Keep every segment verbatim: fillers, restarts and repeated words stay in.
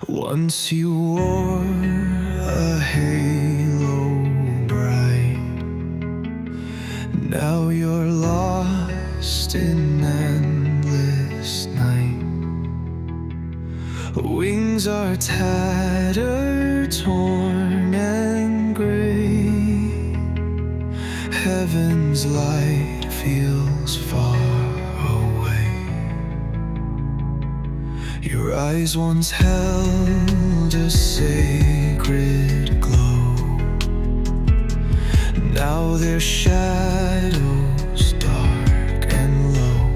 Once you wore a halo bright, now you're lost in endless night. Wings are tattered, torn and gray. Heaven's light feels far away. Your eyes once held a sacred glow. Now they're shadows, dark and low.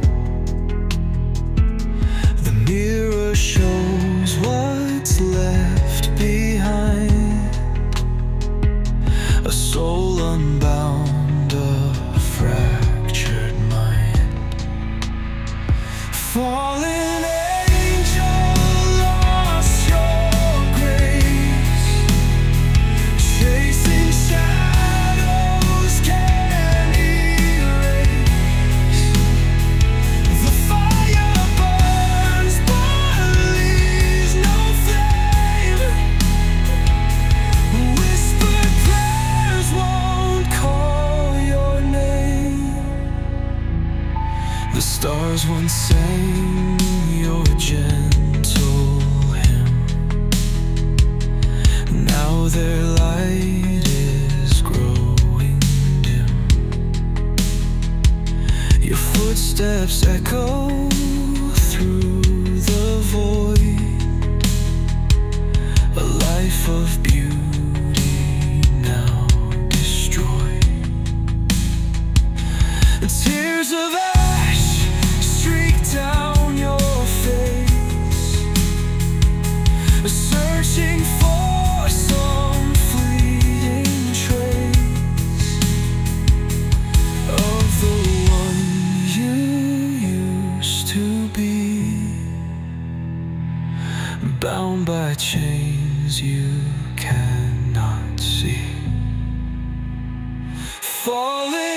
The mirror shows what's left behind, a soul unbound, a fractured mind. Falling angel, lost your grace, chasing shadows can't erase. The fire burns but leaves no flame. Whispered prayers won't call your name. The stars once sang your gentle hymn. Now their light is growing dim. Your footsteps echo through the void, a life of beauty now destroyed. Tears of ash streak down your face, searching for some fleeting trace of the one you used to be, bound by chains you cannot see. Falling